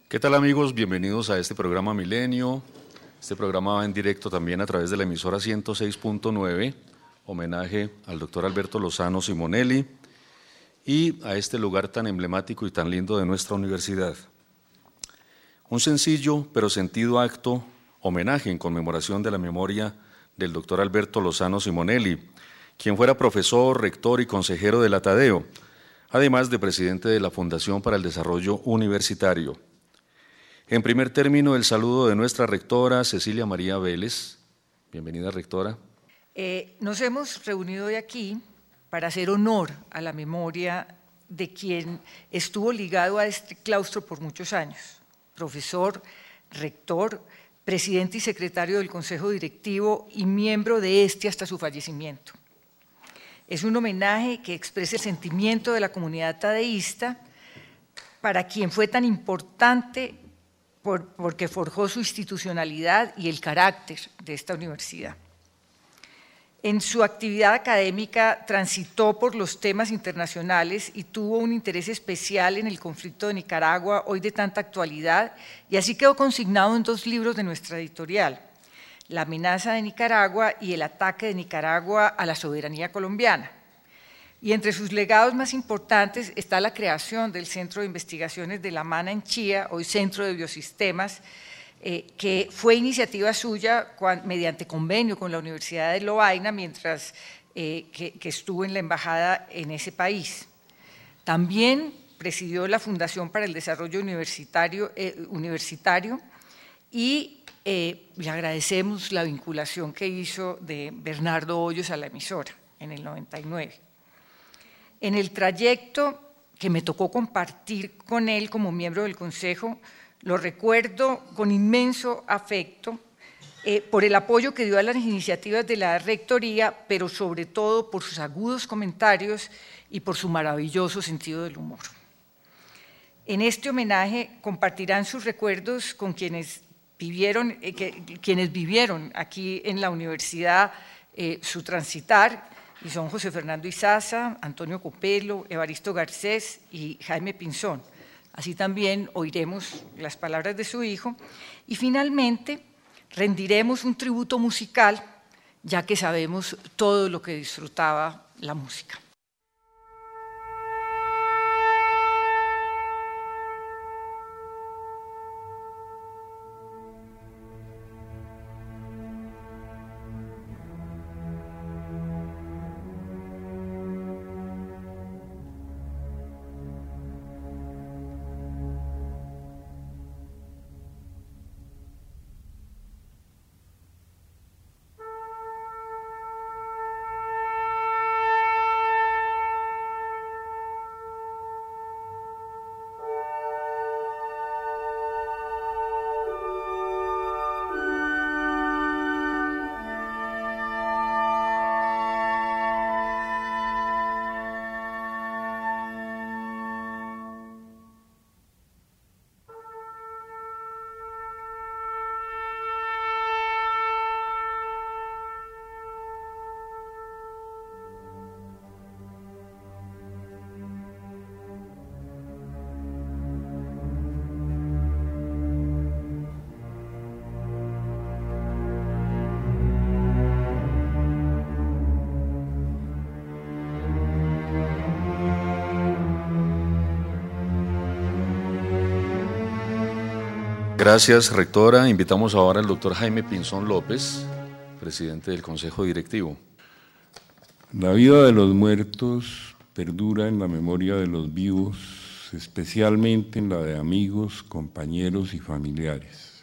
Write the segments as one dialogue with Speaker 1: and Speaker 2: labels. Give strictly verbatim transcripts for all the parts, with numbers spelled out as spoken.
Speaker 1: ¿Qué tal, amigos? Bienvenidos a este programa Milenio. Este programa va en directo también a través de la emisora ciento seis punto nueve, homenaje al doctor Alberto Lozano Simonelli y a este lugar tan emblemático y tan lindo de nuestra universidad. Un sencillo pero sentido acto, homenaje en conmemoración de la memoria del doctor Alberto Lozano Simonelli, quien fuera profesor, rector y consejero del Atadeo, además de presidente de la Fundación para el Desarrollo Universitario. En primer término, el saludo de nuestra rectora, Cecilia María Vélez. Bienvenida, rectora.
Speaker 2: Eh, nos hemos reunido hoy aquí para hacer honor a la memoria de quien estuvo ligado a este claustro por muchos años, profesor, rector, presidente y secretario del Consejo Directivo y miembro de este hasta su fallecimiento. Es un homenaje que expresa el sentimiento de la comunidad tadeísta para quien fue tan importante Por, porque forjó su institucionalidad y el carácter de esta universidad. En su actividad académica transitó por los temas internacionales y tuvo un interés especial en el conflicto de Nicaragua, hoy de tanta actualidad, y así quedó consignado en dos libros de nuestra editorial, La amenaza de Nicaragua y El ataque de Nicaragua a la soberanía colombiana. Y entre sus legados más importantes está la creación del Centro de Investigaciones de La Mana en Chía, hoy Centro de Biosistemas, eh, que fue iniciativa suya cuando, mediante convenio con la Universidad de Lovaina, mientras eh, que, que estuvo en la embajada en ese país. También presidió la Fundación para el Desarrollo Universitario, eh, universitario y eh, le agradecemos la vinculación que hizo de Bernardo Hoyos a la emisora en el noventa y nueve. En el trayecto que me tocó compartir con él como miembro del Consejo, lo recuerdo con inmenso afecto eh, por el apoyo que dio a las iniciativas de la Rectoría, pero sobre todo por sus agudos comentarios y por su maravilloso sentido del humor. En este homenaje compartirán sus recuerdos con quienes vivieron, eh, que, quienes vivieron aquí en la universidad eh, su transitar, y son José Fernando Izaza, Antonio Copelo, Evaristo Garcés y Jaime Pinzón. Así también oiremos las palabras de su hijo y finalmente rendiremos un tributo musical, ya que sabemos todo lo que disfrutaba la música.
Speaker 1: Gracias, rectora. Invitamos ahora al doctor Jaime Pinzón López, presidente del Consejo Directivo.
Speaker 3: La vida de los muertos perdura en la memoria de los vivos, especialmente en la de amigos, compañeros y familiares.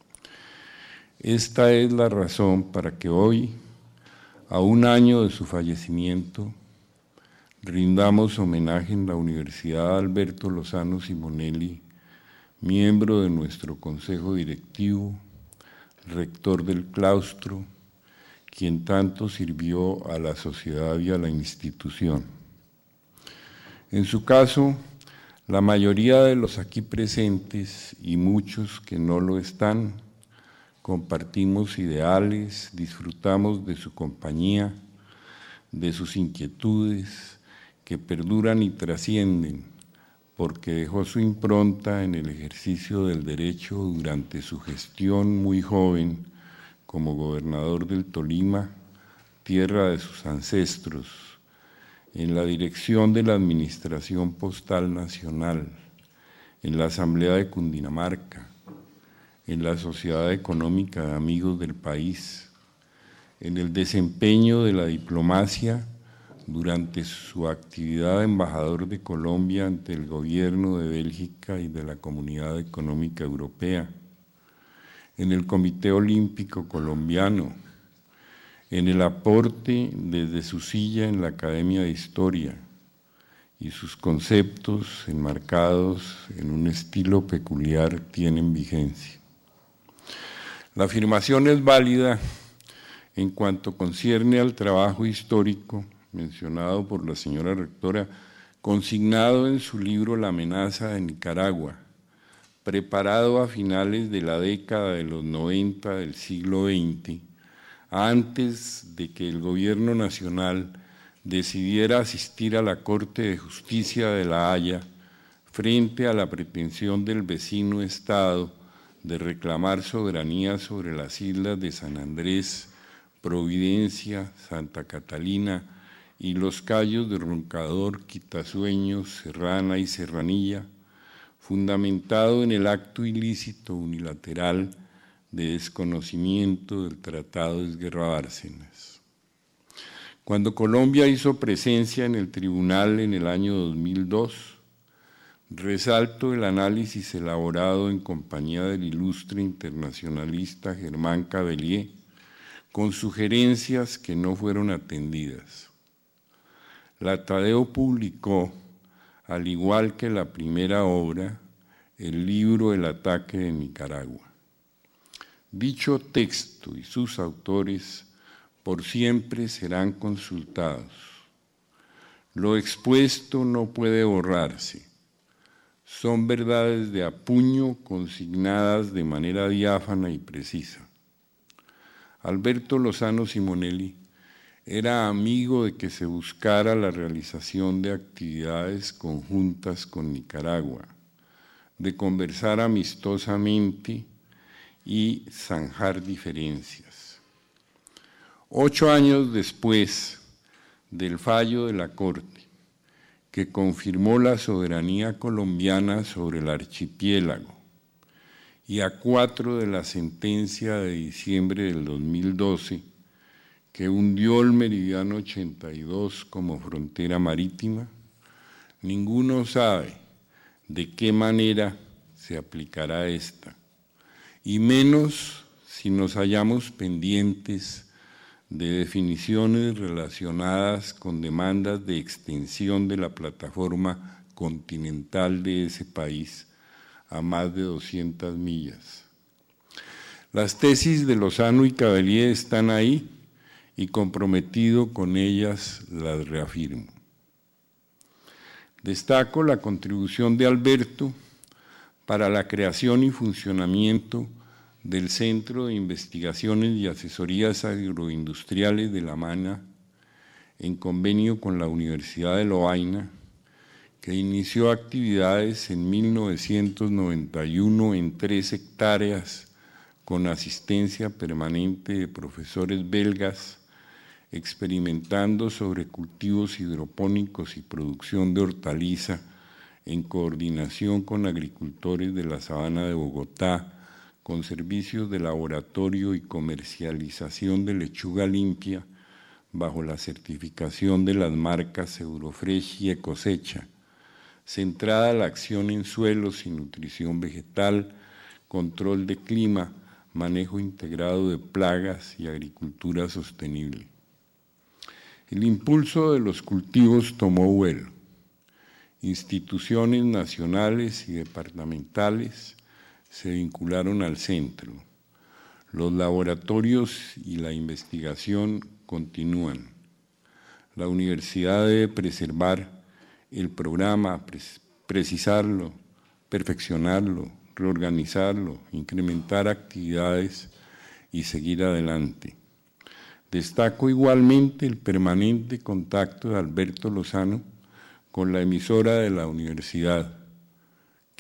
Speaker 3: Esta es la razón para que hoy, a un año de su fallecimiento, rindamos homenaje en la Universidad Alberto Lozano Simonelli, miembro de nuestro Consejo Directivo, rector del claustro, quien tanto sirvió a la sociedad y a la institución. En su caso, la mayoría de los aquí presentes y muchos que no lo están, compartimos ideales, disfrutamos de su compañía, de sus inquietudes, que perduran y trascienden, porque dejó su impronta en el ejercicio del derecho durante su gestión muy joven como gobernador del Tolima, tierra de sus ancestros, en la dirección de la Administración Postal Nacional, en la Asamblea de Cundinamarca, en la Sociedad Económica de Amigos del País, en el desempeño de la diplomacia durante su actividad de embajador de Colombia ante el gobierno de Bélgica y de la Comunidad Económica Europea, en el Comité Olímpico Colombiano, en el aporte desde su silla en la Academia de Historia y sus conceptos enmarcados en un estilo peculiar tienen vigencia. La afirmación es válida en cuanto concierne al trabajo histórico mencionado por la señora rectora, consignado en su libro La amenaza de Nicaragua, preparado a finales de la década de los noventa del siglo veinte, antes de que el gobierno nacional decidiera asistir a la Corte de Justicia de La Haya frente a la pretensión del vecino Estado de reclamar soberanía sobre las islas de San Andrés, Providencia, Santa Catalina y los cayos de Roncador, Quitasueños, Serrana y Serranilla, fundamentado en el acto ilícito unilateral de desconocimiento del Tratado de Guerra Bárcenas. Cuando Colombia hizo presencia en el tribunal en el año dos mil dos, resalto el análisis elaborado en compañía del ilustre internacionalista Germán Cavelier, con sugerencias que no fueron atendidas. La Tadeo publicó, al igual que la primera obra, el libro El ataque de Nicaragua. Dicho texto y sus autores por siempre serán consultados. Lo expuesto no puede borrarse. Son verdades de apuño consignadas de manera diáfana y precisa. Alberto Lozano Simonelli era amigo de que se buscara la realización de actividades conjuntas con Nicaragua, de conversar amistosamente y zanjar diferencias. Ocho años después del fallo de la Corte, que confirmó la soberanía colombiana sobre el archipiélago, y a cuatro de la sentencia de diciembre del dos mil doce, que hundió el meridiano ochenta y dos como frontera marítima, ninguno sabe de qué manera se aplicará esta, y menos si nos hallamos pendientes de definiciones relacionadas con demandas de extensión de la plataforma continental de ese país a más de doscientas millas. Las tesis de Lozano y Cavelier están ahí y comprometido con ellas las reafirmo. Destaco la contribución de Alberto para la creación y funcionamiento del Centro de Investigaciones y Asesorías Agroindustriales de La Mana, en convenio con la Universidad de Lovaina, que inició actividades en mil novecientos noventa y uno en tres hectáreas con asistencia permanente de profesores belgas, experimentando sobre cultivos hidropónicos y producción de hortaliza en coordinación con agricultores de la Sabana de Bogotá, con servicios de laboratorio y comercialización de lechuga limpia bajo la certificación de las marcas Eurofresh y Ecosecha, centrada la acción en suelos y nutrición vegetal, control de clima, manejo integrado de plagas y agricultura sostenible. El impulso de los cultivos tomó vuelo. Instituciones nacionales y departamentales se vincularon al centro. Los laboratorios y la investigación continúan. La universidad debe preservar el programa, precisarlo, perfeccionarlo, reorganizarlo, incrementar actividades y seguir adelante. Destaco igualmente el permanente contacto de Alberto Lozano con la emisora de la universidad,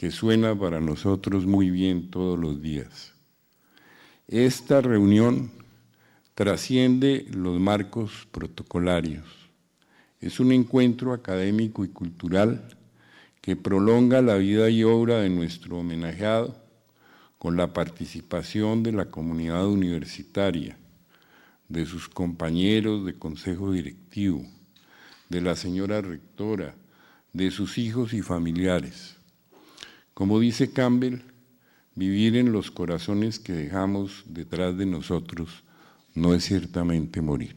Speaker 3: que suena para nosotros muy bien todos los días. Esta reunión trasciende los marcos protocolarios. Es un encuentro académico y cultural que prolonga la vida y obra de nuestro homenajeado con la participación de la comunidad universitaria, de sus compañeros de consejo directivo, de la señora rectora, de sus hijos y familiares. Como dice Campbell, vivir en los corazones que dejamos detrás de nosotros no es ciertamente morir.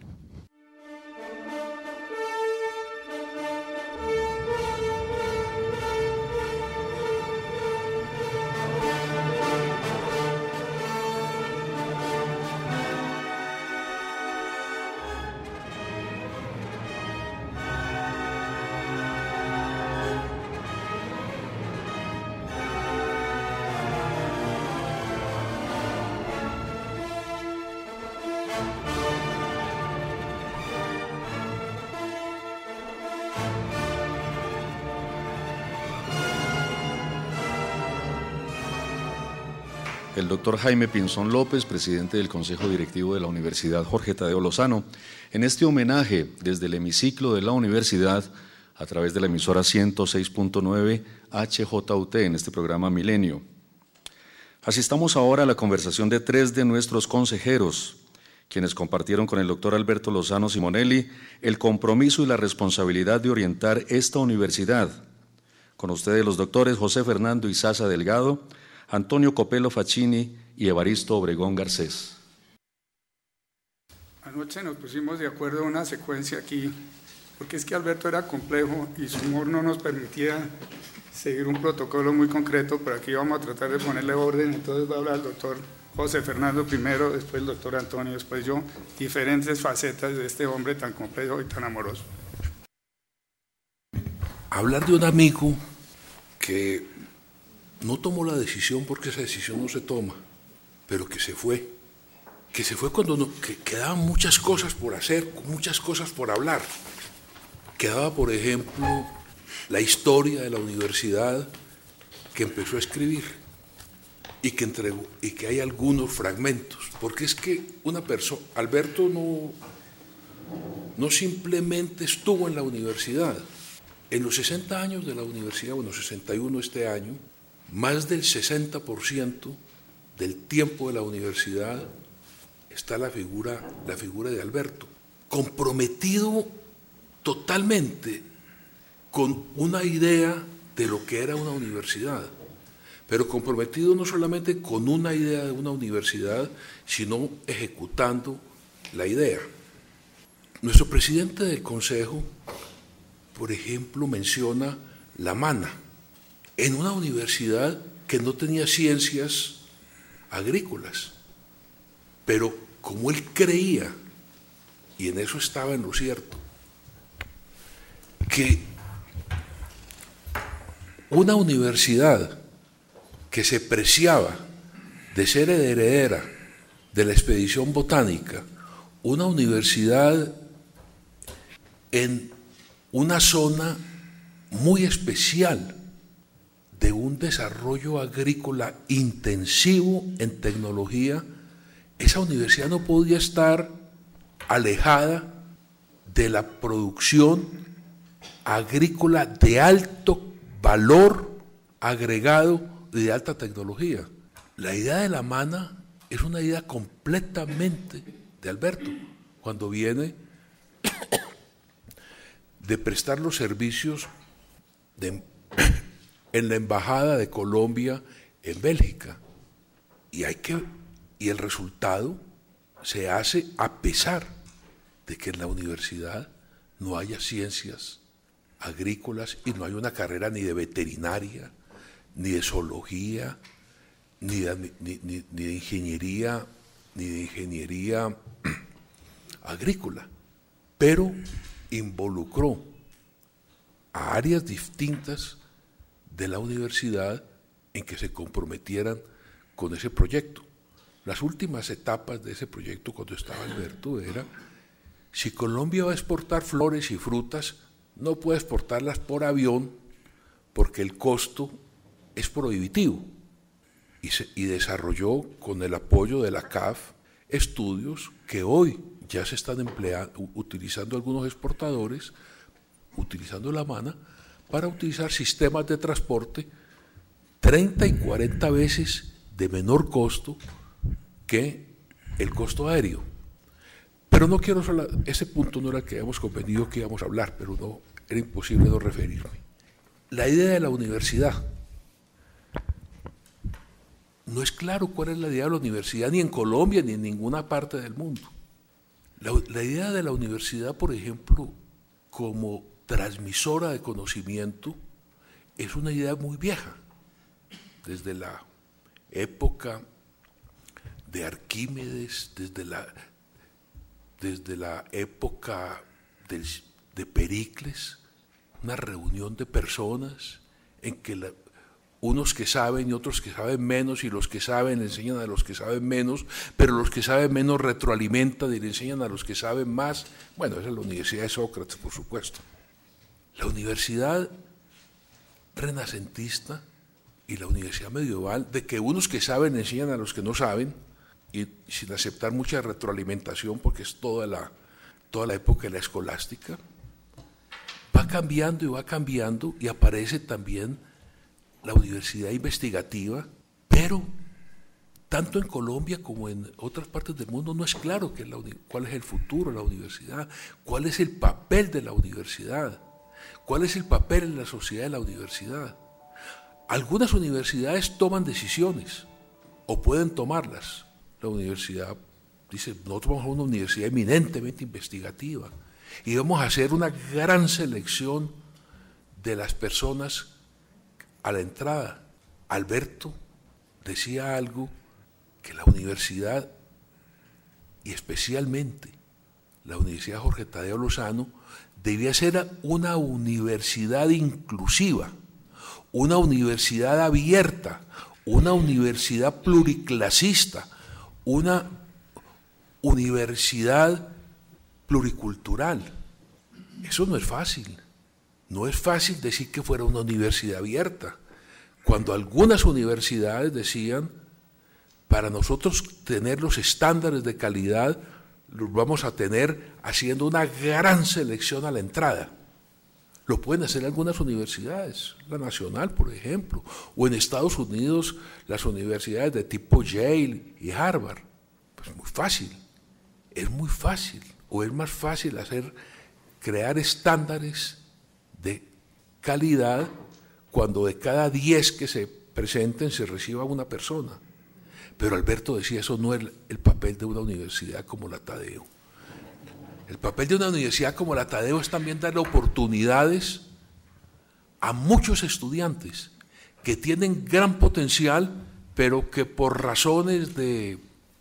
Speaker 1: El doctor Jaime Pinzón López, presidente del Consejo Directivo de la Universidad Jorge Tadeo Lozano, en este homenaje desde el hemiciclo de la universidad a través de la emisora ciento seis punto nueve H J U T en este programa Milenio. Asistamos ahora a la conversación de tres de nuestros consejeros, quienes compartieron con el doctor Alberto Lozano Simonelli el compromiso y la responsabilidad de orientar esta universidad. Con ustedes los doctores José Fernando Izaza Delgado, Antonio Copelo Facchini y Evaristo Obregón Garcés.
Speaker 4: Anoche nos pusimos de acuerdo en una secuencia aquí, porque es que Alberto era complejo y su humor no nos permitía seguir un protocolo muy concreto, pero aquí vamos a tratar de ponerle orden. Entonces va a hablar el doctor José Fernando primero, después el doctor Antonio, después yo, diferentes facetas de este hombre tan complejo y tan amoroso.
Speaker 5: Hablar de un amigo que no tomó la decisión porque esa decisión no se toma, pero que se fue, que se fue cuando no, que quedaban muchas cosas por hacer, muchas cosas por hablar. Quedaba, por ejemplo, la historia de la universidad que empezó a escribir y que entregó, y que hay algunos fragmentos, porque es que una persona, Alberto no, no simplemente estuvo en la universidad. En los sesenta años de la universidad, bueno, sesenta y uno este año, más del sesenta por ciento del tiempo de la universidad está la figura, la figura de Alberto, comprometido totalmente con una idea de lo que era una universidad, pero comprometido no solamente con una idea de una universidad, sino ejecutando la idea. Nuestro presidente del Consejo, por ejemplo, menciona la MANA, en una universidad que no tenía ciencias agrícolas, pero como él creía, y en eso estaba en lo cierto, que una universidad que se preciaba de ser heredera de la expedición botánica, una universidad en una zona muy especial de un desarrollo agrícola intensivo en tecnología, esa universidad no podía estar alejada de la producción agrícola de alto valor agregado y de alta tecnología. La idea de la MANA es una idea completamente de Alberto, cuando viene de prestar los servicios de en la Embajada de Colombia en Bélgica. Y, hay que, y el resultado se hace a pesar de que en la universidad no haya ciencias agrícolas y no hay una carrera ni de veterinaria, ni de zoología, ni de, ni, ni, ni de ingeniería, ni de ingeniería agrícola, pero involucró a áreas distintas de la universidad en que se comprometieran con ese proyecto. Las últimas etapas de ese proyecto, cuando estaba Alberto, era: si Colombia va a exportar flores y frutas, no puede exportarlas por avión porque el costo es prohibitivo. Y, se, y desarrolló con el apoyo de la C A F estudios que hoy ya se están empleando, utilizando algunos exportadores, utilizando la MANA, para utilizar sistemas de transporte treinta y cuarenta veces de menor costo que el costo aéreo. Pero no quiero hablar, ese punto no era el que habíamos convenido que íbamos a hablar, pero no, era imposible no referirme. La idea de la universidad. No es claro cuál es la idea de la universidad ni en Colombia ni en ninguna parte del mundo. La, la idea de la universidad, por ejemplo, como transmisora de conocimiento, es una idea muy vieja. Desde la época de Arquímedes, desde la, desde la época del, de Pericles, una reunión de personas en que la, unos que saben y otros que saben menos, y los que saben le enseñan a los que saben menos, pero los que saben menos retroalimentan y le enseñan a los que saben más. Bueno, esa es la Universidad de Sócrates, por supuesto. La universidad renacentista y la universidad medieval, de que unos que saben enseñan a los que no saben, y sin aceptar mucha retroalimentación, porque es toda la, toda la época de la escolástica, va cambiando y va cambiando, y aparece también la universidad investigativa, pero tanto en Colombia como en otras partes del mundo no es claro que la, cuál es el futuro de la universidad, cuál es el papel de la universidad, cuál es el papel en la sociedad de la universidad. Algunas universidades toman decisiones o pueden tomarlas. La universidad dice, nosotros vamos a una universidad eminentemente investigativa y vamos a hacer una gran selección de las personas a la entrada. Alberto decía algo, que la universidad, y especialmente la Universidad Jorge Tadeo Lozano, debía ser una universidad inclusiva, una universidad abierta, una universidad pluriclasista, una universidad pluricultural. Eso no es fácil. No es fácil decir que fuera una universidad abierta, cuando algunas universidades decían, para nosotros tener los estándares de calidad, los vamos a tener haciendo una gran selección a la entrada. Lo pueden hacer algunas universidades, la Nacional, por ejemplo, o en Estados Unidos las universidades de tipo Yale y Harvard. Pues muy fácil, es muy fácil, o es más fácil hacer, crear estándares de calidad cuando de cada diez que se presenten se reciba una persona. Pero Alberto decía, eso no es el papel de una universidad como la Tadeo. El papel de una universidad como la Tadeo es también darle oportunidades a muchos estudiantes que tienen gran potencial, pero que por razones de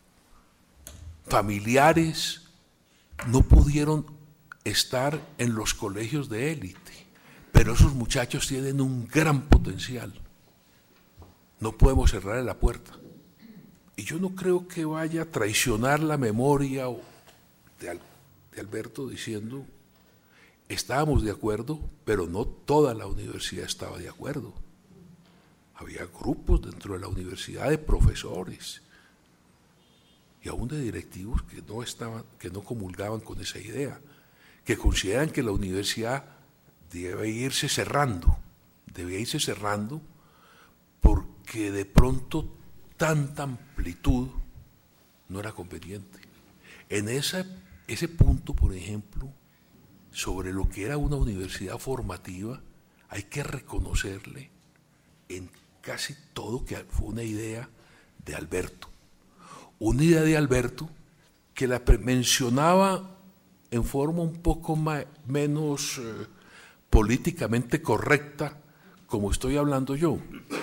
Speaker 5: familiares no pudieron estar en los colegios de élite. Pero esos muchachos tienen un gran potencial. No podemos cerrarle la puerta. Y yo no creo que vaya a traicionar la memoria de, de Alberto diciendo, estábamos de acuerdo, pero no toda la universidad estaba de acuerdo. Había grupos dentro de la universidad de profesores y aún de directivos que no estaban, que no comulgaban con esa idea, que consideran que la universidad debe irse cerrando, debe irse cerrando porque de pronto tanta amplitud no era conveniente. En esa, ese punto, por ejemplo, sobre lo que era una universidad formativa, hay que reconocerle en casi todo que fue una idea de Alberto. Una idea de Alberto que la mencionaba en forma un poco más, menos eh, políticamente correcta, como estoy hablando yo.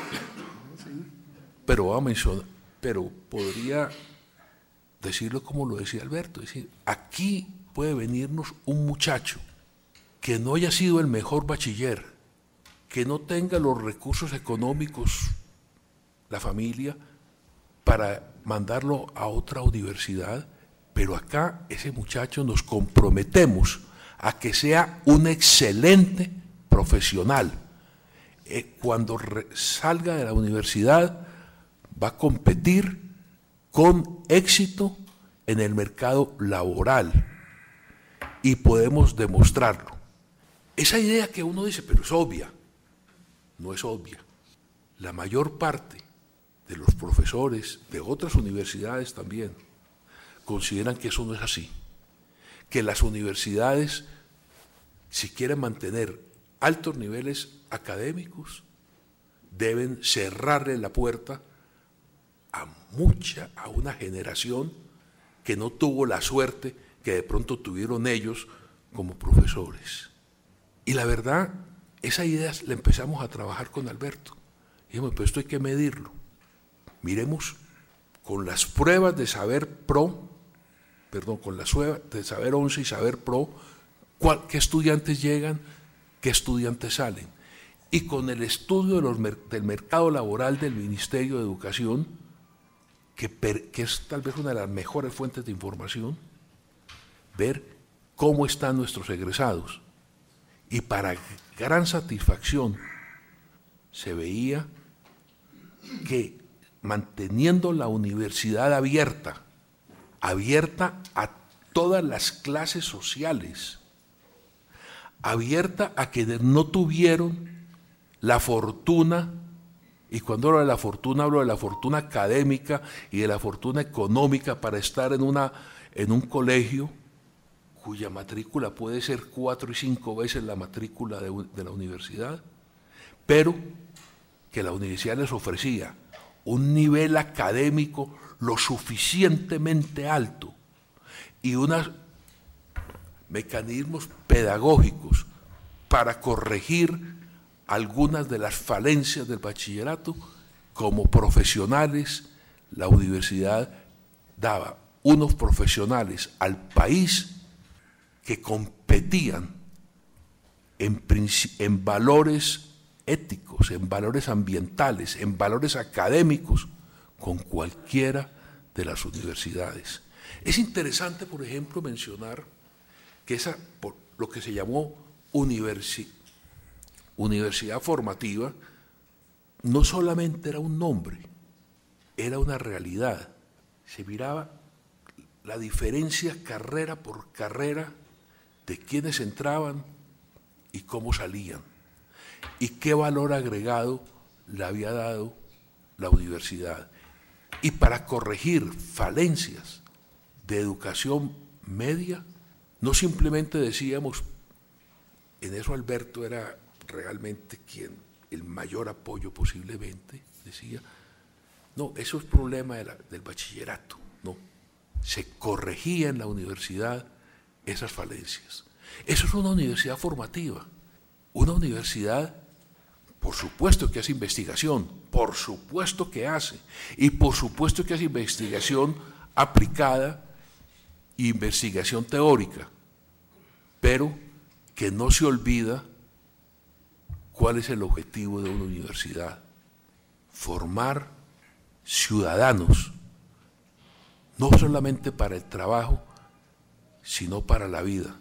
Speaker 5: Pero, va a mencionar, pero podría decirlo como lo decía Alberto, es decir, aquí puede venirnos un muchacho que no haya sido el mejor bachiller, que no tenga los recursos económicos, la familia, para mandarlo a otra universidad, pero acá ese muchacho nos comprometemos a que sea un excelente profesional, eh, cuando re, salga de la universidad va a competir con éxito en el mercado laboral y podemos demostrarlo. Esa idea que uno dice, pero es obvia, no es obvia. La mayor parte de los profesores de otras universidades también consideran que eso no es así, que las universidades, si quieren mantener altos niveles académicos, deben cerrarle la puerta a mucha, a una generación que no tuvo la suerte que de pronto tuvieron ellos como profesores. Y la verdad, esa idea la empezamos a trabajar con Alberto. Dijimos, pues esto hay que medirlo. Miremos con las pruebas de Saber Pro, perdón, con las pruebas de Saber once y Saber Pro, cuál, qué estudiantes llegan, qué estudiantes salen. Y con el estudio de los, del mercado laboral del Ministerio de Educación, que, per, que es tal vez una de las mejores fuentes de información, ver cómo están nuestros egresados. Y para gran satisfacción se veía que manteniendo la universidad abierta, abierta a todas las clases sociales, abierta a quienes no tuvieron la fortuna, y cuando hablo de la fortuna, hablo de la fortuna académica y de la fortuna económica para estar en, una, en un colegio cuya matrícula puede ser cuatro y cinco veces la matrícula de, de la universidad, pero que la universidad les ofrecía un nivel académico lo suficientemente alto y unos mecanismos pedagógicos para corregir algunas de las falencias del bachillerato. Como profesionales, la universidad daba unos profesionales al país que competían en, en valores éticos, en valores ambientales, en valores académicos, con cualquiera de las universidades. Es interesante, por ejemplo, mencionar que esa, por lo que se llamó universi, universidad formativa, no solamente era un nombre, era una realidad. Se miraba la diferencia carrera por carrera de quiénes entraban y cómo salían, y qué valor agregado le había dado la universidad. Y para corregir falencias de educación media, no simplemente decíamos, en eso Alberto era realmente quien, el mayor apoyo posiblemente, decía, no, eso es problema de la, del bachillerato, no, se corregía en la universidad esas falencias. Eso es una universidad formativa, una universidad, por supuesto que hace investigación, por supuesto que hace, y por supuesto que hace investigación aplicada e investigación teórica, pero que no se olvida cuál es el objetivo de una universidad: formar ciudadanos, no solamente para el trabajo, sino para la vida.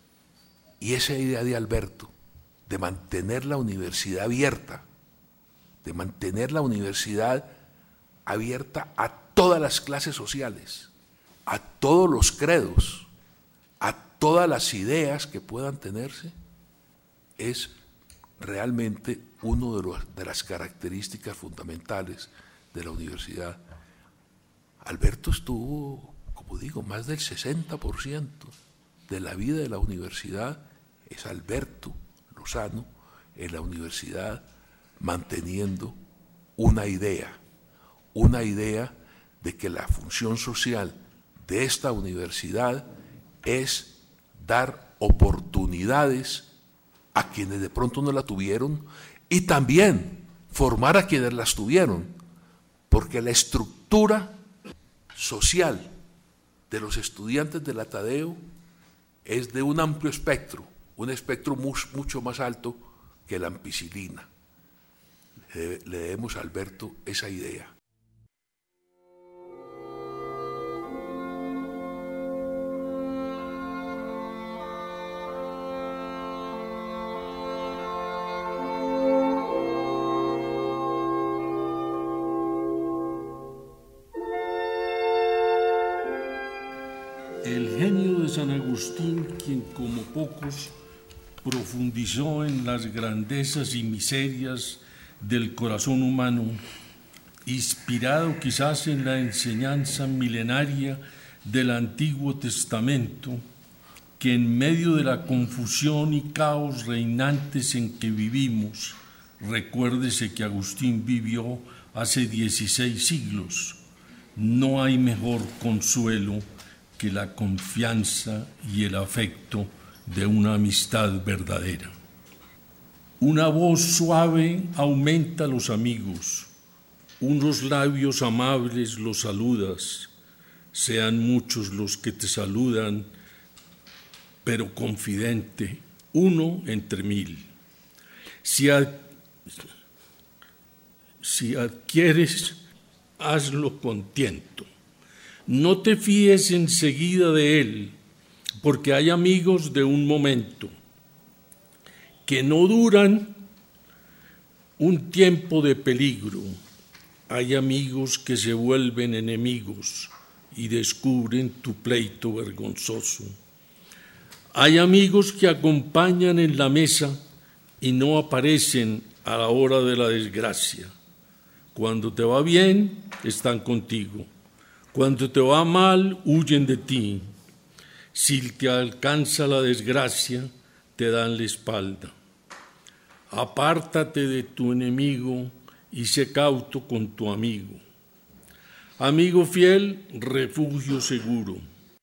Speaker 5: Y esa idea de Alberto, de mantener la universidad abierta, de mantener la universidad abierta a todas las clases sociales, a todos los credos, a todas las ideas que puedan tenerse, es realmente una de, de las características fundamentales de la universidad. Alberto estuvo, como digo, más del sesenta por ciento de la vida de la universidad es Alberto Lozano en la universidad, manteniendo una idea, una idea de que la función social de esta universidad es dar oportunidades a quienes de pronto no la tuvieron y también formar a quienes las tuvieron, porque la estructura social de los estudiantes de la Tadeo es de un amplio espectro, un espectro mucho más alto que la ampicilina. Le debemos a Alberto esa idea.
Speaker 6: El genio de San Agustín, quien como pocos profundizó en las grandezas y miserias del corazón humano, inspirado quizás en la enseñanza milenaria del Antiguo Testamento, que en medio de la confusión y caos reinantes en que vivimos, recuérdese que Agustín vivió hace dieciséis siglos, no hay mejor consuelo que la confianza y el afecto de una amistad verdadera. Una voz suave aumenta los amigos, unos labios amables los saludas, sean muchos los que te saludan, pero confidente, uno entre mil. Si, ad, si adquieres, hazlo con tiento. No te fíes enseguida de él, porque hay amigos de un momento que no duran un tiempo de peligro. Hay amigos que se vuelven enemigos y descubren tu pleito vergonzoso. Hay amigos que acompañan en la mesa y no aparecen a la hora de la desgracia. Cuando te va bien, están contigo. Cuando te va mal, huyen de ti. Si te alcanza la desgracia, te dan la espalda. Apártate de tu enemigo y sé cauto con tu amigo. Amigo fiel, refugio seguro.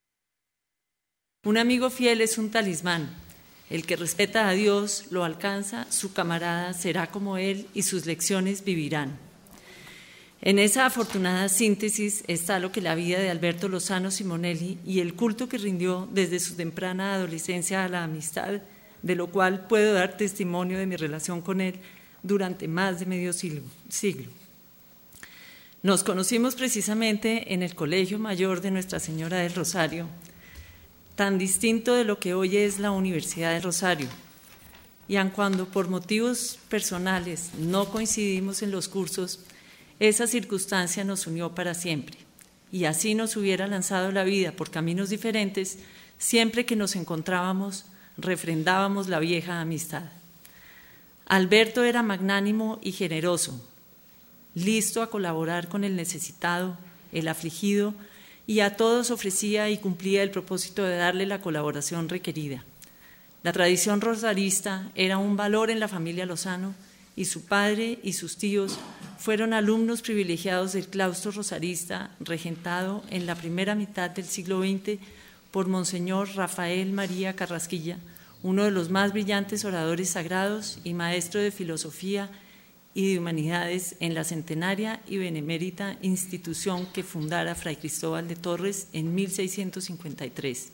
Speaker 7: Un amigo fiel es un talismán. El que respeta a Dios lo alcanza, su camarada será como él y sus lecciones vivirán. En esa afortunada síntesis está lo que la vida de Alberto Lozano Simonelli y el culto que rindió desde su temprana adolescencia a la amistad, de lo cual puedo dar testimonio de mi relación con él durante más de medio siglo. siglo. Nos conocimos precisamente en el Colegio Mayor de Nuestra Señora del Rosario, tan distinto de lo que hoy es la Universidad del Rosario, y aun cuando por motivos personales no coincidimos en los cursos, esa circunstancia nos unió para siempre, y así nos hubiera lanzado la vida por caminos diferentes, siempre que nos encontrábamos, refrendábamos la vieja amistad. Alberto era magnánimo y generoso, listo a colaborar con el necesitado, el afligido, y a todos ofrecía y cumplía el propósito de darle la colaboración requerida. La tradición rosarista era un valor en la familia Lozano y su padre y sus tíos fueron alumnos privilegiados del claustro rosarista regentado en la primera mitad del siglo veinte por Monseñor Rafael María Carrasquilla, uno de los más brillantes oradores sagrados y maestro de filosofía y de humanidades en la centenaria y benemérita institución que fundara Fray Cristóbal de Torres en mil seiscientos cincuenta y tres.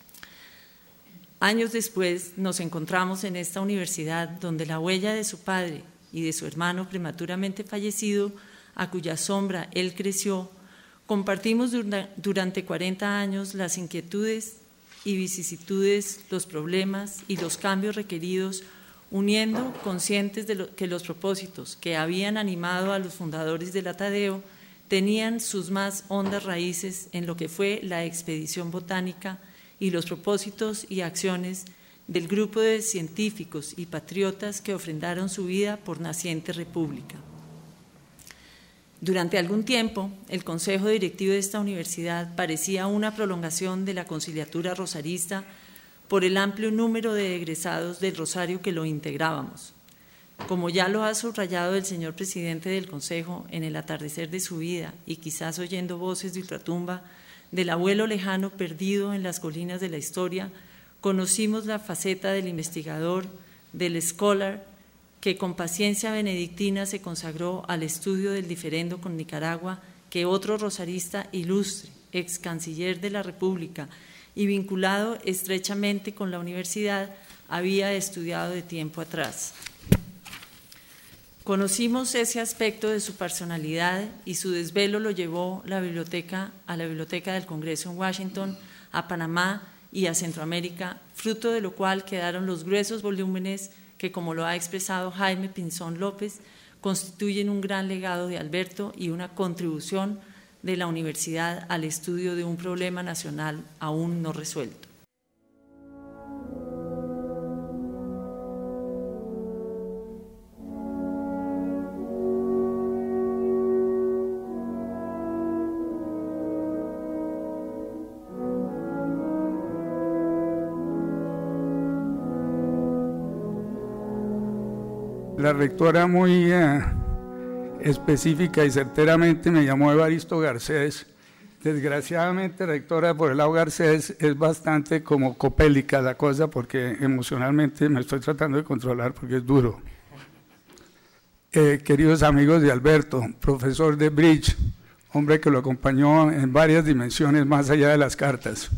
Speaker 7: Años después nos encontramos en esta universidad donde la huella de su padre y de su hermano prematuramente fallecido, a cuya sombra él creció, compartimos durante cuarenta años las inquietudes y vicisitudes, los problemas y los cambios requeridos, uniendo, conscientes de lo, que los propósitos que habían animado a los fundadores del Atadeo tenían sus más hondas raíces en lo que fue la expedición botánica y los propósitos y acciones del grupo de científicos y patriotas que ofrendaron su vida por naciente república. Durante algún tiempo, el consejo directivo de esta universidad parecía una prolongación de la conciliatura rosarista por el amplio número de egresados del Rosario que lo integrábamos. Como ya lo ha subrayado el señor presidente del Consejo en el atardecer de su vida y quizás oyendo voces de ultratumba del abuelo lejano perdido en las colinas de la historia, conocimos la faceta del investigador, del scholar, que con paciencia benedictina se consagró al estudio del diferendo con Nicaragua, que otro rosarista ilustre, ex canciller de la República y vinculado estrechamente con la universidad, había estudiado de tiempo atrás. Conocimos ese aspecto de su personalidad y su desvelo lo llevó la biblioteca, a la Biblioteca del Congreso en Washington, a Panamá y a Centroamérica, fruto de lo cual quedaron los gruesos volúmenes que, como lo ha expresado Jaime Pinzón López, constituyen un gran legado de Alberto y una contribución de la universidad al estudio de un problema nacional aún no resuelto.
Speaker 4: La rectora muy eh, específica y certeramente me llamó Evaristo Garcés. Desgraciadamente, rectora, por el lado Garcés es bastante como copélica la cosa, porque emocionalmente me estoy tratando de controlar porque es duro. Eh, queridos amigos de Alberto, profesor de Bridge, hombre que lo acompañó en varias dimensiones más allá de las cartas.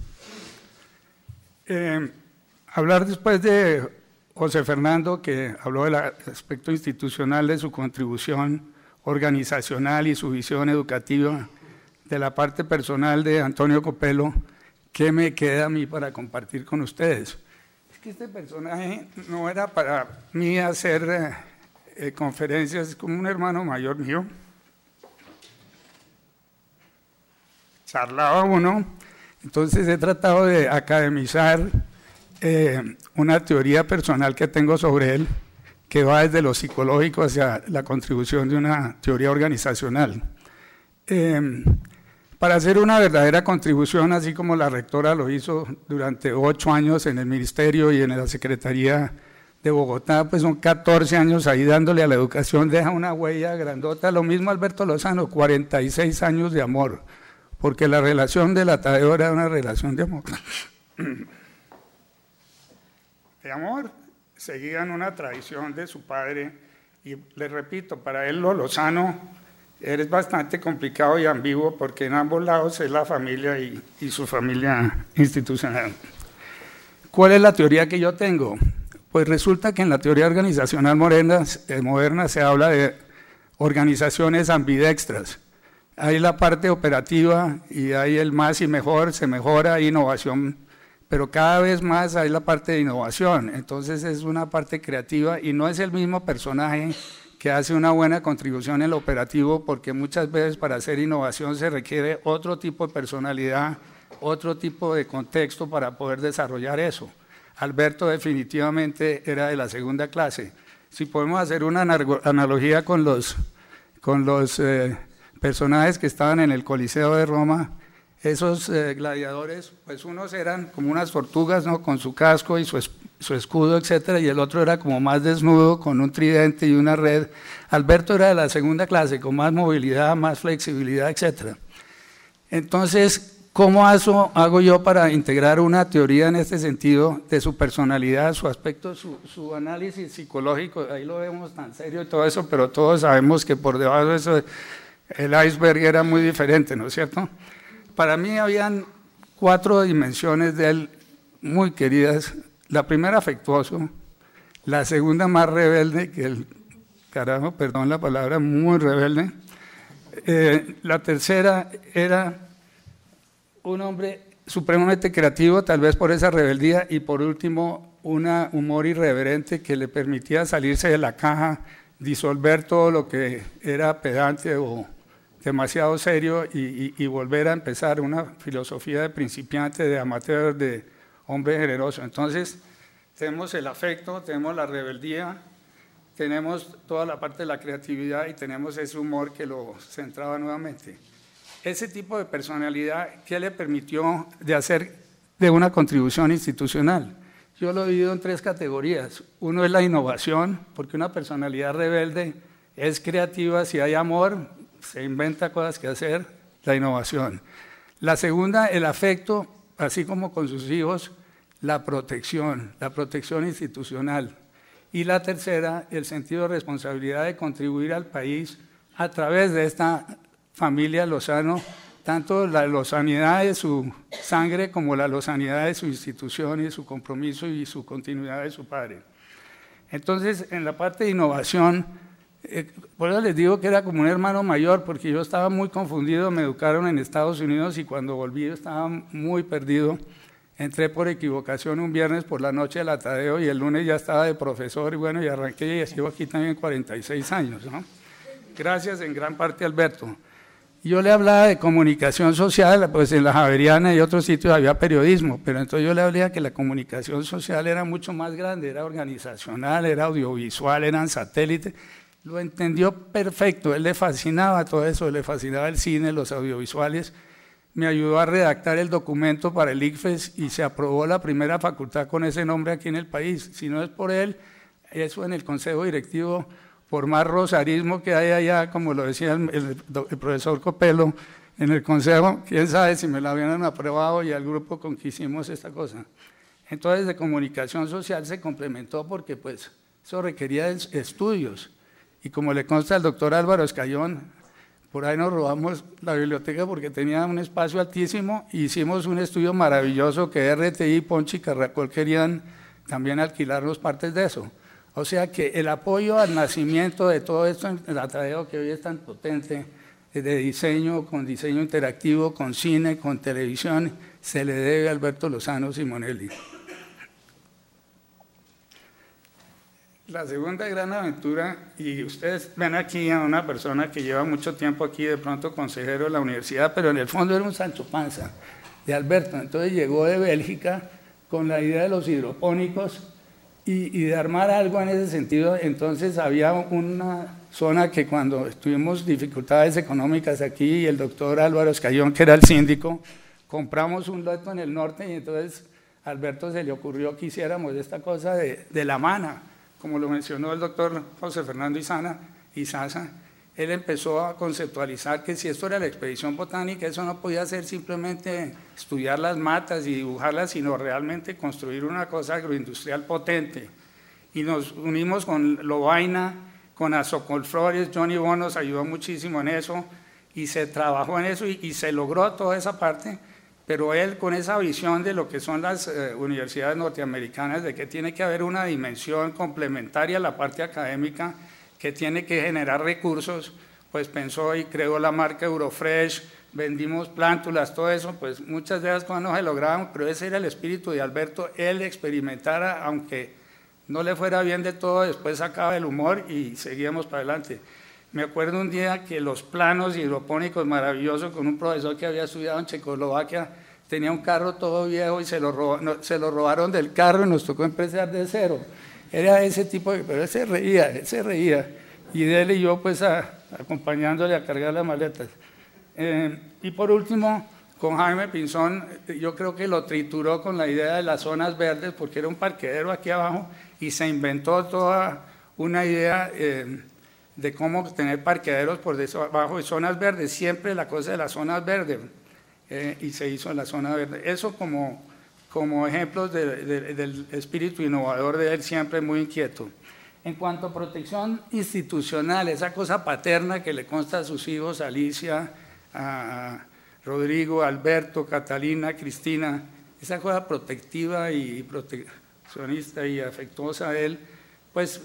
Speaker 4: Eh, hablar después de José Fernando, que habló del aspecto institucional de su contribución organizacional y su visión educativa, de la parte personal de Antonio Copelo, ¿qué me queda a mí para compartir con ustedes? Es que este personaje no era para mí hacer eh, eh, conferencias, como un hermano mayor mío. Charlaba uno, entonces he tratado de academizar Eh, una teoría personal que tengo sobre él, que va desde lo psicológico hacia la contribución de una teoría organizacional. Eh, para hacer una verdadera contribución, así como la rectora lo hizo durante ocho años en el ministerio y en la Secretaría de Bogotá, pues son catorce años ahí dándole a la educación, deja una huella grandota. Lo mismo Alberto Lozano, cuarenta y seis años de amor, porque la relación de la Tadeo era una relación de amor. de amor, seguían una tradición de su padre, y les repito, para él lo Lozano es bastante complicado y ambiguo, porque en ambos lados es la familia y, y su familia institucional. ¿Cuál es la teoría que yo tengo? Pues resulta que en la teoría organizacional moderna, eh, moderna se habla de organizaciones ambidextras. Hay la parte operativa y hay el más y mejor, se mejora, hay innovación, pero cada vez más hay la parte de innovación. Entonces es una parte creativa y no es el mismo personaje que hace una buena contribución en lo operativo, porque muchas veces para hacer innovación se requiere otro tipo de personalidad, otro tipo de contexto para poder desarrollar eso. Alberto definitivamente era de la segunda clase. Si podemos hacer una analogía con los, con los eh, personajes que estaban en el Coliseo de Roma, esos eh, gladiadores, pues unos eran como unas tortugas, ¿no?, con su casco y su, es, su escudo, etcétera, y el otro era como más desnudo, con un tridente y una red. Alberto era de la segunda clase, con más movilidad, más flexibilidad, etcétera. Entonces, ¿cómo hago, hago yo para integrar una teoría en este sentido de su personalidad, su aspecto, su, su análisis psicológico? Ahí lo vemos tan serio y todo eso, pero todos sabemos que por debajo de eso el iceberg era muy diferente, ¿no es cierto? Para mí habían cuatro dimensiones de él muy queridas. La primera, afectuoso. La segunda, más rebelde que el carajo, perdón la palabra, muy rebelde. Eh, la tercera era un hombre supremamente creativo, tal vez por esa rebeldía, y por último, un humor irreverente que le permitía salirse de la caja, disolver todo lo que era pedante o demasiado serio y, y, y volver a empezar una filosofía de principiante, de amateur, de hombre generoso. Entonces, tenemos el afecto, tenemos la rebeldía, tenemos toda la parte de la creatividad y tenemos ese humor que lo centraba nuevamente. Ese tipo de personalidad, ¿qué le permitió de hacer de una contribución institucional? Yo lo he dividido en tres categorías. Uno es la innovación, porque una personalidad rebelde es creativa, si hay amor, se inventa cosas que hacer, la innovación. La segunda, el afecto, así como con sus hijos, la protección, la protección institucional. Y la tercera, el sentido de responsabilidad de contribuir al país a través de esta familia Lozano, tanto la lozanidad de su sangre como la lozanidad de su institución y su compromiso y su continuidad de su padre. Entonces, en la parte de innovación, eh, por eso les digo que era como un hermano mayor, porque yo estaba muy confundido, me educaron en Estados Unidos y cuando volví estaba muy perdido. Entré por equivocación un viernes por la noche a la Tadeo y el lunes ya estaba de profesor y bueno, y arranqué y llevo aquí también cuarenta y seis años, ¿no? Gracias en gran parte a Alberto. Yo le hablaba de comunicación social, pues en la Javeriana y otros sitios había periodismo, pero entonces yo le hablaba que la comunicación social era mucho más grande, era organizacional, era audiovisual, eran satélites. Lo entendió perfecto, él le fascinaba todo eso, le fascinaba el cine, los audiovisuales. Me ayudó a redactar el documento para el I C F E S y se aprobó la primera facultad con ese nombre aquí en el país. Si no es por él, eso en el consejo directivo, por más rosarismo que hay allá, como lo decía el, el, el profesor Copelo, en el consejo, quién sabe si me la hubieran aprobado y al grupo con que hicimos esta cosa. Entonces, de comunicación social se complementó porque pues eso requería estudios. Y como le consta al doctor Álvaro Escayón, por ahí nos robamos la biblioteca porque tenía un espacio altísimo e hicimos un estudio maravilloso que R T I, Ponchi y Carracol querían también alquilarnos partes de eso. O sea que el apoyo al nacimiento de todo esto en el Atradeo que hoy es tan potente, de diseño, con diseño interactivo, con cine, con televisión, se le debe a Alberto Lozano Simonelli. La segunda gran aventura, y ustedes ven aquí a una persona que lleva mucho tiempo aquí, de pronto consejero de la universidad, pero en el fondo era un Sancho Panza de Alberto. Entonces llegó de Bélgica con la idea de los hidropónicos y, y de armar algo en ese sentido. Entonces había una zona que cuando tuvimos dificultades económicas aquí, y el doctor Álvaro Escayón, que era el síndico, compramos un lote en el norte y entonces a Alberto se le ocurrió que hiciéramos esta cosa de, de la mana, como lo mencionó el doctor José Fernando Izana, Izaza. Él empezó a conceptualizar que si esto era la expedición botánica, eso no podía ser simplemente estudiar las matas y dibujarlas, sino realmente construir una cosa agroindustrial potente. Y nos unimos con Lovaina, con Azocolflores, Johnny Bon nos ayudó muchísimo en eso, y se trabajó en eso y, y se logró toda esa parte, pero él con esa visión de lo que son las eh, universidades norteamericanas, de que tiene que haber una dimensión complementaria a la parte académica, que tiene que generar recursos, pues pensó y creó la marca Eurofresh, vendimos plántulas, todo eso, pues muchas de esas cosas no se lograban, pero ese era el espíritu de Alberto, él experimentara, aunque no le fuera bien de todo, después sacaba el humor y seguíamos para adelante. Me acuerdo un día que los planos hidropónicos maravillosos con un profesor que había estudiado en Checoslovaquia, tenía un carro todo viejo y se lo, robó, no, se lo robaron del carro y nos tocó empezar de cero. Era ese tipo de... pero él se reía, él se reía. Y de él y yo pues a, acompañándole a cargar las maletas. Eh, y por último, con Jaime Pinzón, yo creo que lo trituró con la idea de las zonas verdes, porque era un parqueadero aquí abajo y se inventó toda una idea... Eh, de cómo tener parqueaderos por debajo de zonas verdes, siempre la cosa de las zonas verdes, eh, y se hizo en la zona verde. Eso como, como ejemplos de, de, del espíritu innovador de él, siempre muy inquieto. En cuanto a protección institucional, esa cosa paterna que le consta a sus hijos, Alicia, a Rodrigo, Alberto, Catalina, Cristina, esa cosa protectiva y proteccionista y afectuosa de él, pues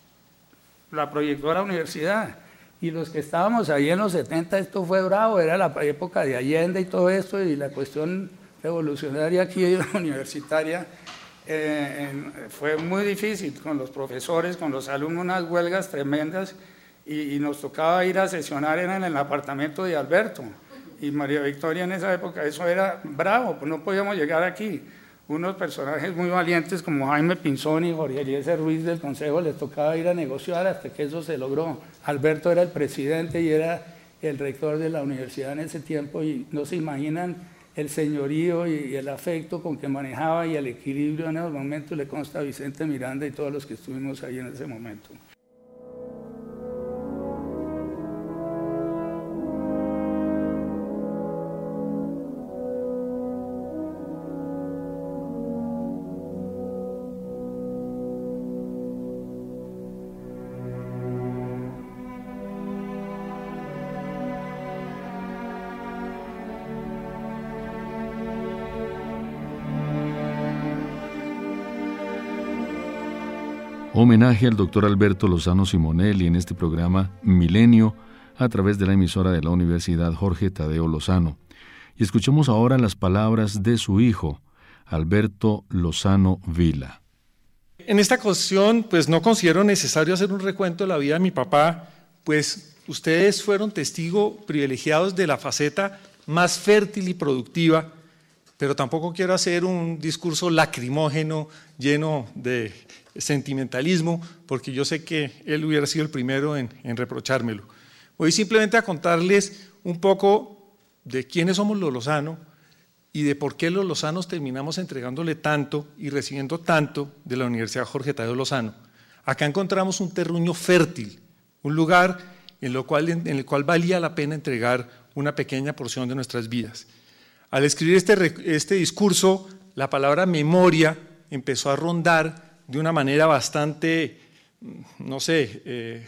Speaker 4: la proyectó a la universidad, y los que estábamos ahí en los setenta, esto fue bravo, era la época de Allende y todo esto, y la cuestión revolucionaria aquí universitaria eh, en, fue muy difícil con los profesores, con los alumnos, unas huelgas tremendas, y, y nos tocaba ir a sesionar en el apartamento de Alberto, y María Victoria en esa época, eso era bravo, pues no podíamos llegar aquí. Unos personajes muy valientes como Jaime Pinzón y Jorge Eliezer Ruiz del Consejo les tocaba ir a negociar hasta que eso se logró. Alberto era el presidente y era el rector de la universidad en ese tiempo, y no se imaginan el señorío y el afecto con que manejaba y el equilibrio en esos momentos. Le consta a Vicente Miranda y todos los que estuvimos ahí en ese momento.
Speaker 1: Homenaje al doctor Alberto Lozano Simonelli en este programa Milenio a través de la emisora de la Universidad Jorge Tadeo Lozano. Y escuchemos ahora las palabras de su hijo, Alberto Lozano Vila.
Speaker 8: En esta cuestión, pues no considero necesario hacer un recuento de la vida de mi papá, pues ustedes fueron testigos privilegiados de la faceta más fértil y productiva, pero tampoco quiero hacer un discurso lacrimógeno lleno de sentimentalismo, porque yo sé que él hubiera sido el primero en, en reprochármelo. Voy simplemente a contarles un poco de quiénes somos los Lozano y de por qué los Lozanos terminamos entregándole tanto y recibiendo tanto de la Universidad Jorge Tadeo Lozano. Acá encontramos un terruño fértil, un lugar en, lo cual, en el cual valía la pena entregar una pequeña porción de nuestras vidas. Al escribir este, este discurso, la palabra memoria empezó a rondar de una manera bastante, no sé, eh,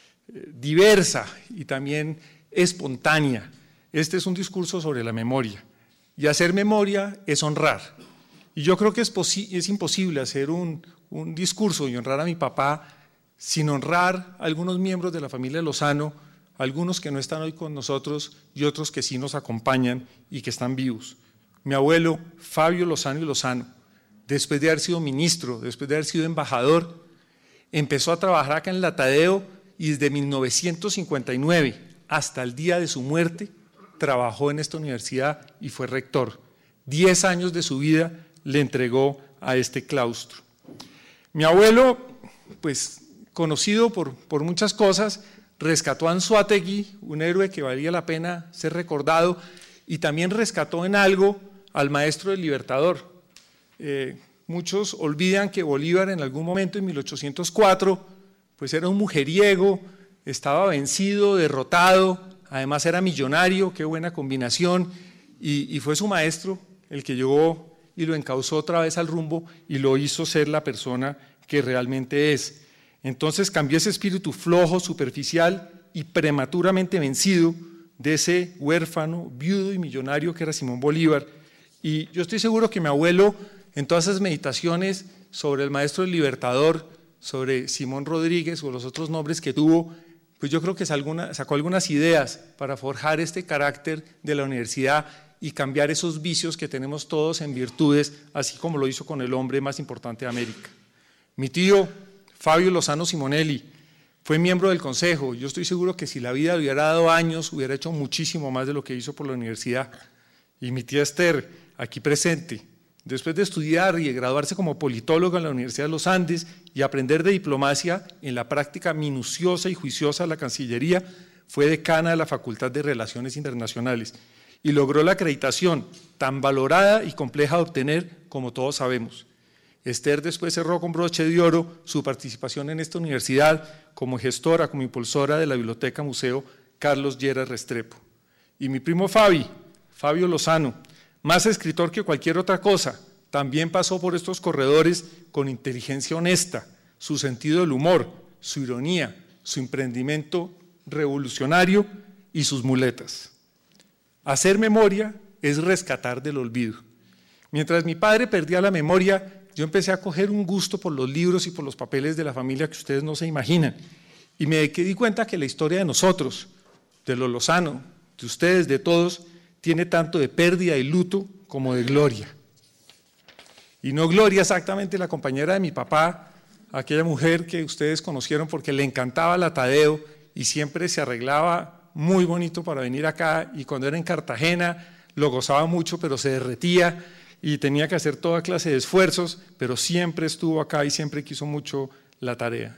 Speaker 8: diversa y también espontánea. Este es un discurso sobre la memoria, y hacer memoria es honrar. Y yo creo que es, es imposible hacer un, un discurso y honrar a mi papá sin honrar a algunos miembros de la familia Lozano, algunos que no están hoy con nosotros y otros que sí nos acompañan y que están vivos. Mi abuelo, Fabio Lozano y Lozano, después de haber sido ministro, después de haber sido embajador, empezó a trabajar acá en la Tadeo y desde mil novecientos cincuenta y nueve hasta el día de su muerte trabajó en esta universidad y fue rector. Diez años de su vida le entregó a este claustro. Mi abuelo, pues conocido por, por muchas cosas, rescató a Anzoátegui, un héroe que valía la pena ser recordado, y también rescató en algo al maestro del Libertador. Eh, muchos olvidan que Bolívar en algún momento, en mil ochocientos cuatro, pues era un mujeriego, estaba vencido, derrotado, además era millonario, qué buena combinación, y, y fue su maestro el que llegó y lo encauzó otra vez al rumbo y lo hizo ser la persona que realmente es. Entonces cambió ese espíritu flojo, superficial y prematuramente vencido de ese huérfano, viudo y millonario que era Simón Bolívar. Y yo estoy seguro que mi abuelo, en todas esas meditaciones sobre el maestro del Libertador, sobre Simón Rodríguez o los otros nombres que tuvo, pues yo creo que sacó algunas ideas para forjar este carácter de la universidad y cambiar esos vicios que tenemos todos en virtudes, así como lo hizo con el hombre más importante de América. Mi tío Fabio Lozano Simonelli fue miembro del consejo. Yo estoy seguro que si la vida le hubiera dado años, hubiera hecho muchísimo más de lo que hizo por la universidad. Y mi tía Esther, aquí presente, después de estudiar y de graduarse como politóloga en la Universidad de los Andes y aprender de diplomacia en la práctica minuciosa y juiciosa de la Cancillería, fue decana de la Facultad de Relaciones Internacionales y logró la acreditación tan valorada y compleja de obtener como todos sabemos. Esther después cerró con broche de oro su participación en esta universidad como gestora, como impulsora de la Biblioteca Museo Carlos Lleras Restrepo. Y mi primo Fabi, Fabio Lozano, más escritor que cualquier otra cosa, también pasó por estos corredores con inteligencia honesta, su sentido del humor, su ironía, su emprendimiento revolucionario y sus muletas. Hacer memoria es rescatar del olvido. Mientras mi padre perdía la memoria, yo empecé a coger un gusto por los libros y por los papeles de la familia que ustedes no se imaginan. Y me di cuenta que la historia de nosotros, de los Lozano, de ustedes, de todos, tiene tanto de pérdida y luto como de gloria. Y no gloria exactamente la compañera de mi papá, aquella mujer que ustedes conocieron porque le encantaba la Tadeo y siempre se arreglaba muy bonito para venir acá, y cuando era en Cartagena lo gozaba mucho, pero se derretía y tenía que hacer toda clase de esfuerzos, pero siempre estuvo acá y siempre quiso mucho la tarea.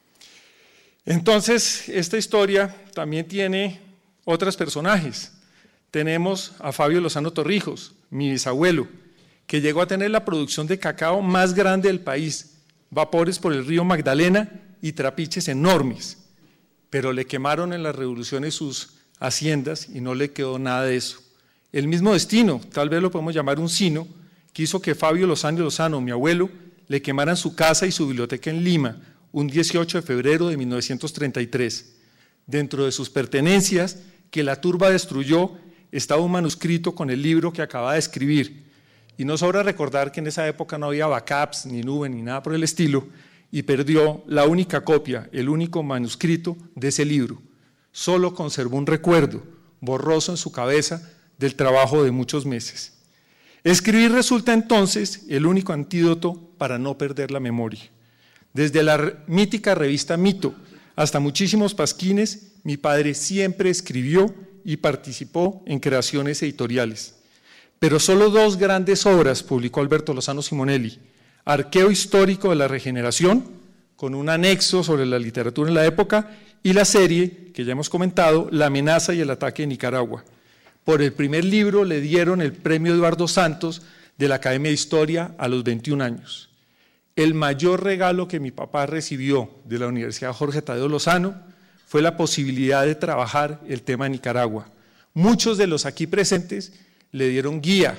Speaker 8: Entonces, esta historia también tiene otros personajes. Tenemos a Fabio Lozano Torrijos, mi bisabuelo, que llegó a tener la producción de cacao más grande del país, vapores por el río Magdalena y trapiches enormes, pero le quemaron en las revoluciones sus haciendas y no le quedó nada de eso. El mismo destino, tal vez lo podemos llamar un sino, quiso que Fabio Lozano Lozano, mi abuelo, le quemaran su casa y su biblioteca en Lima, un dieciocho de febrero de mil novecientos treinta y tres. Dentro de sus pertenencias, que la turba destruyó, estaba un manuscrito con el libro que acababa de escribir. Y no sobra recordar que en esa época no había backups, ni nube, ni nada por el estilo, y perdió la única copia, el único manuscrito de ese libro. Solo conservó un recuerdo, borroso en su cabeza, del trabajo de muchos meses. Escribir resulta entonces el único antídoto para no perder la memoria. Desde la mítica revista Mito hasta muchísimos pasquines, mi padre siempre escribió y participó en creaciones editoriales. Pero solo dos grandes obras publicó Alberto Lozano Simonelli: Arqueo histórico de la regeneración, con un anexo sobre la literatura en la época, y la serie, que ya hemos comentado, La amenaza y el ataque de Nicaragua. Por el primer libro le dieron el premio Eduardo Santos de la Academia de Historia a los veintiún años. El mayor regalo que mi papá recibió de la Universidad Jorge Tadeo Lozano fue la posibilidad de trabajar el tema de Nicaragua. Muchos de los aquí presentes le dieron guía,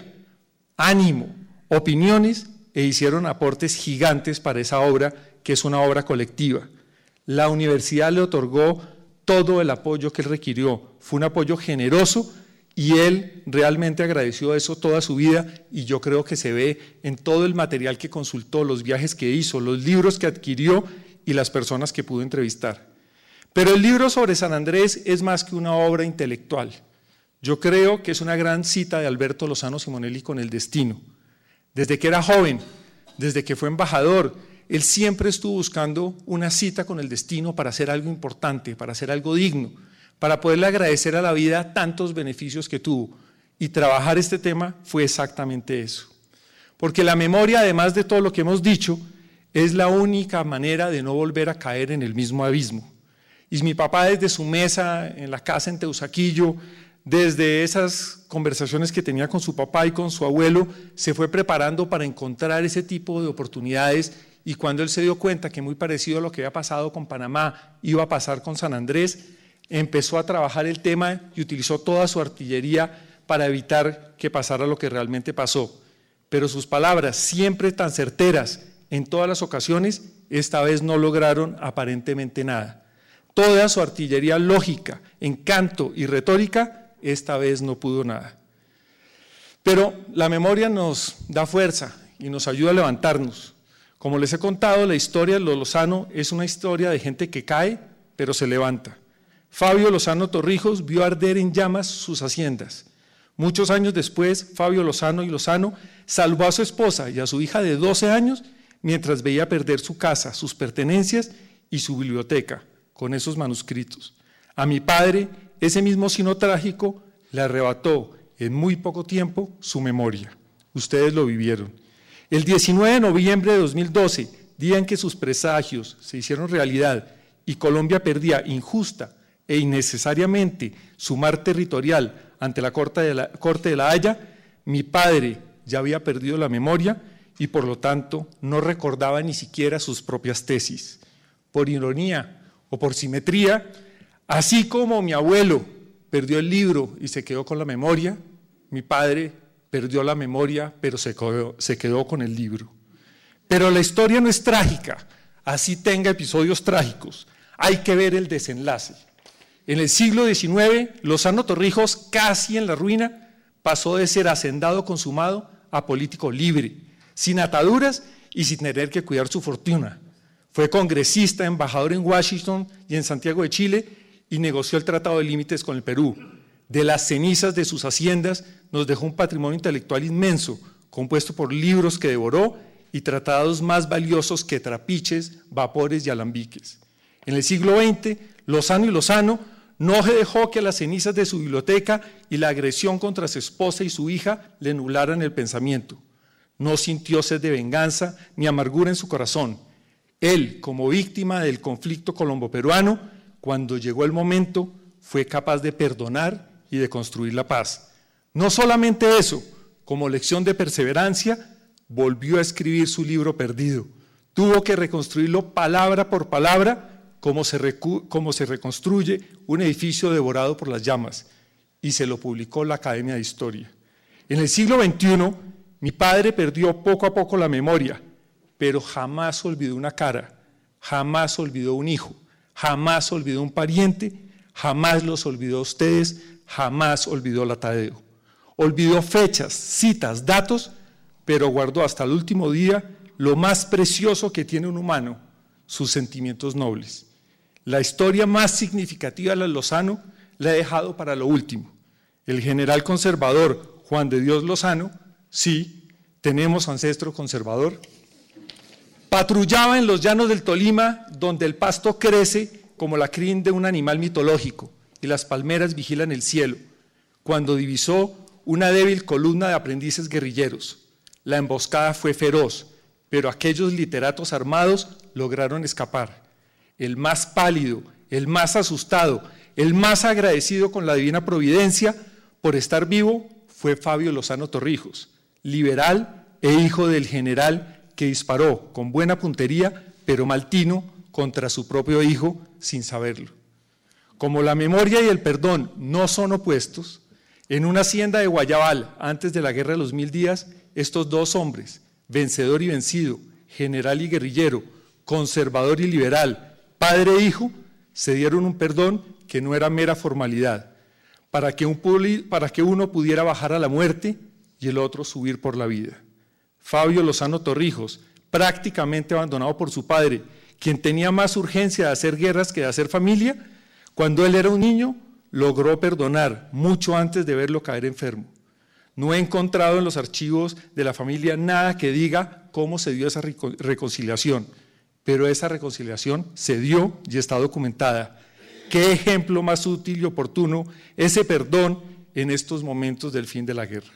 Speaker 8: ánimo, opiniones e hicieron aportes gigantes para esa obra, que es una obra colectiva. La universidad le otorgó todo el apoyo que él requirió. Fue un apoyo generoso y él realmente agradeció eso toda su vida, y yo creo que se ve en todo el material que consultó, los viajes que hizo, los libros que adquirió y las personas que pudo entrevistar. Pero el libro sobre San Andrés es más que una obra intelectual. Yo creo que es una gran cita de Alberto Lozano Simonelli con el destino. Desde que era joven, desde que fue embajador, él siempre estuvo buscando una cita con el destino para hacer algo importante, para hacer algo digno, para poderle agradecer a la vida tantos beneficios que tuvo. Y trabajar este tema fue exactamente eso. Porque la memoria, además de todo lo que hemos dicho, es la única manera de no volver a caer en el mismo abismo. Y mi papá, desde su mesa en la casa en Teusaquillo, desde esas conversaciones que tenía con su papá y con su abuelo, se fue preparando para encontrar ese tipo de oportunidades, y cuando él se dio cuenta que muy parecido a lo que había pasado con Panamá iba a pasar con San Andrés, empezó a trabajar el tema y utilizó toda su artillería para evitar que pasara lo que realmente pasó. Pero sus palabras, siempre tan certeras en todas las ocasiones, esta vez no lograron aparentemente nada. Toda su artillería lógica, encanto y retórica, esta vez no pudo nada. Pero la memoria nos da fuerza y nos ayuda a levantarnos. Como les he contado, la historia de Lozano es una historia de gente que cae, pero se levanta. Fabio Lozano Torrijos vio arder en llamas sus haciendas. Muchos años después, Fabio Lozano y Lozano salvó a su esposa y a su hija de doce años mientras veía perder su casa, sus pertenencias y su biblioteca con esos manuscritos. A mi padre, ese mismo sino trágico le arrebató en muy poco tiempo su memoria. Ustedes lo vivieron. El diecinueve de noviembre de dos mil doce, día en que sus presagios se hicieron realidad y Colombia perdía injusta e innecesariamente su mar territorial ante la Corte de la, Corte de la Haya, mi padre ya había perdido la memoria y por lo tanto no recordaba ni siquiera sus propias tesis. Por ironía o por simetría, así como mi abuelo perdió el libro y se quedó con la memoria, mi padre perdió la memoria, pero se quedó, se quedó con el libro. Pero la historia no es trágica, así tenga episodios trágicos, hay que ver el desenlace. En el siglo diecinueve, Lozano Torrijos, casi en la ruina, pasó de ser hacendado consumado a político libre, sin ataduras y sin tener que cuidar su fortuna. Fue congresista, embajador en Washington y en Santiago de Chile y negoció el Tratado de Límites con el Perú. De las cenizas de sus haciendas nos dejó un patrimonio intelectual inmenso, compuesto por libros que devoró y tratados más valiosos que trapiches, vapores y alambiques. En el siglo veinte, Lozano y Lozano no dejó que las cenizas de su biblioteca y la agresión contra su esposa y su hija le nublaran el pensamiento. No sintió sed de venganza ni amargura en su corazón. Él, como víctima del conflicto colombo-peruano, cuando llegó el momento, fue capaz de perdonar y de construir la paz. No solamente eso, como lección de perseverancia, volvió a escribir su libro perdido. Tuvo que reconstruirlo palabra por palabra, como se, recu- como se reconstruye un edificio devorado por las llamas, y se lo publicó la Academia de Historia. En el siglo veintiuno, mi padre perdió poco a poco la memoria, pero jamás olvidó una cara, jamás olvidó un hijo, jamás olvidó un pariente, jamás los olvidó a ustedes, jamás olvidó la Tadeo. Olvidó fechas, citas, datos, pero guardó hasta el último día lo más precioso que tiene un humano, sus sentimientos nobles. La historia más significativa de Lozano la he dejado para lo último. El general conservador Juan de Dios Lozano, sí, tenemos ancestro conservador, patrullaba en los llanos del Tolima, donde el pasto crece como la crin de un animal mitológico y las palmeras vigilan el cielo, cuando divisó una débil columna de aprendices guerrilleros. La emboscada fue feroz, pero aquellos literatos armados lograron escapar. El más pálido, el más asustado, el más agradecido con la divina providencia por estar vivo fue Fabio Lozano Torrijos, liberal e hijo del general que disparó con buena puntería, pero mal tino, contra su propio hijo sin saberlo. Como la memoria y el perdón no son opuestos, en una hacienda de Guayabal, antes de la Guerra de los Mil Días, estos dos hombres, vencedor y vencido, general y guerrillero, conservador y liberal, padre e hijo, se dieron un perdón que no era mera formalidad, para que, un, para que uno pudiera bajar a la muerte y el otro subir por la vida. Fabio Lozano Torrijos, prácticamente abandonado por su padre, quien tenía más urgencia de hacer guerras que de hacer familia, cuando él era un niño, logró perdonar mucho antes de verlo caer enfermo. No he encontrado en los archivos de la familia nada que diga cómo se dio esa reconciliación, pero esa reconciliación se dio y está documentada. ¿Qué ejemplo más útil y oportuno ese perdón en estos momentos del fin de la guerra?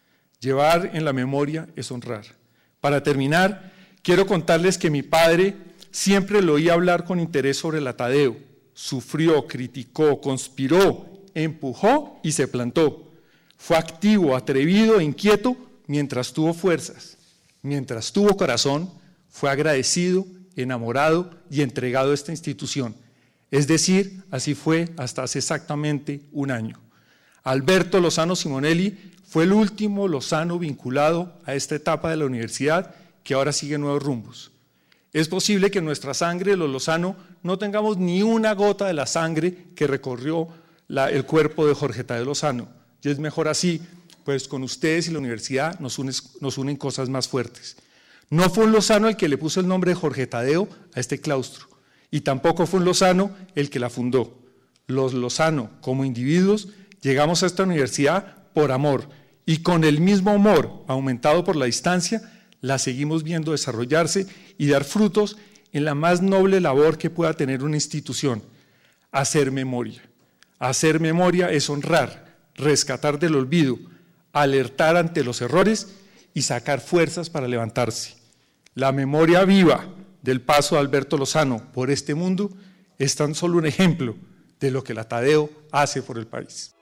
Speaker 8: Llevar en la memoria es honrar. Para terminar, quiero contarles que mi padre siempre lo oía hablar con interés sobre el Atadeo. Sufrió, criticó, conspiró, empujó y se plantó. Fue activo, atrevido e inquieto mientras tuvo fuerzas. Mientras tuvo corazón, fue agradecido, enamorado y entregado a esta institución. Es decir, así fue hasta hace exactamente un año. Alberto Lozano Simonelli fue el último Lozano vinculado a esta etapa de la universidad que ahora sigue nuevos rumbos. Es posible que en nuestra sangre, los Lozano, no tengamos ni una gota de la sangre que recorrió la, el cuerpo de Jorge Tadeo Lozano. Y es mejor así, pues con ustedes y la universidad nos, unes, nos unen cosas más fuertes. No fue un Lozano el que le puso el nombre de Jorge Tadeo a este claustro, y tampoco fue un Lozano el que la fundó. Los Lozano, como individuos, llegamos a esta universidad por amor, y con el mismo amor, aumentado por la distancia, la seguimos viendo desarrollarse y dar frutos en la más noble labor que pueda tener una institución: hacer memoria. Hacer memoria es honrar, rescatar del olvido, alertar ante los errores y sacar fuerzas para levantarse. La memoria viva del paso de Alberto Lozano por este mundo es tan solo un ejemplo de lo que el Atadeo hace por el país.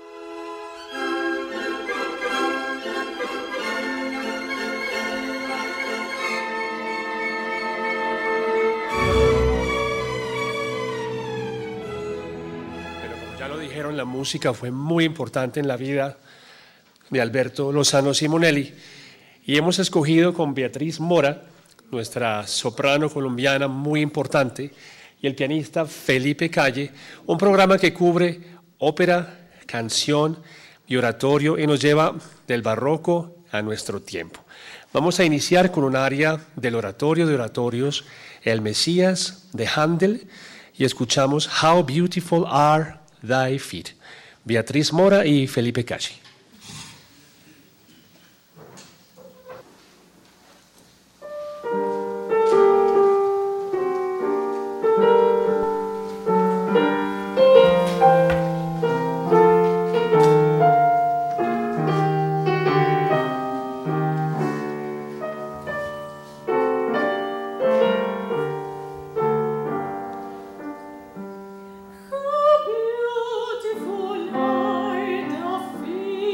Speaker 9: La música fue muy importante en la vida de Alberto Lozano Simonelli y hemos escogido con Beatriz Mora, nuestra soprano colombiana muy importante, y el pianista Felipe Calle, un programa que cubre ópera, canción y oratorio y nos lleva del barroco a nuestro tiempo. Vamos a iniciar con un aria del oratorio de oratorios, El Mesías de Händel, y escuchamos How Beautiful Are Thy Feet. Beatriz Mora y Felipe Calle.
Speaker 10: Beautiful are the feet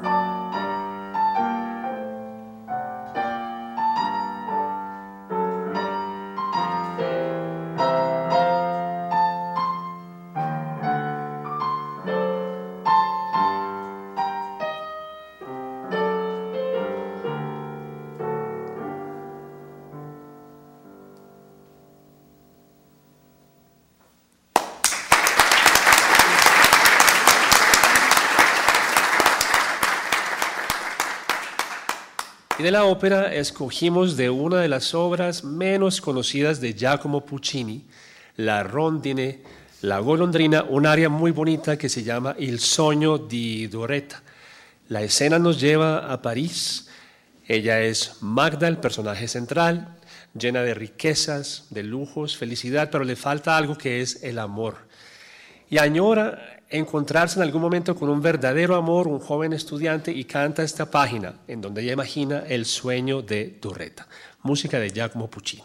Speaker 9: Y de la ópera escogimos de una de las obras menos conocidas de Giacomo Puccini, la Rondine, la golondrina, un aria muy bonita que se llama Il sogno di Doretta. La escena nos lleva a París. Ella es Magda, el personaje central, llena de riquezas, de lujos, felicidad, pero le falta algo que es el amor. Y añora encontrarse en algún momento con un verdadero amor, un joven estudiante, y canta esta página en donde ella imagina el sueño de Doretta. Música de Giacomo Puccini.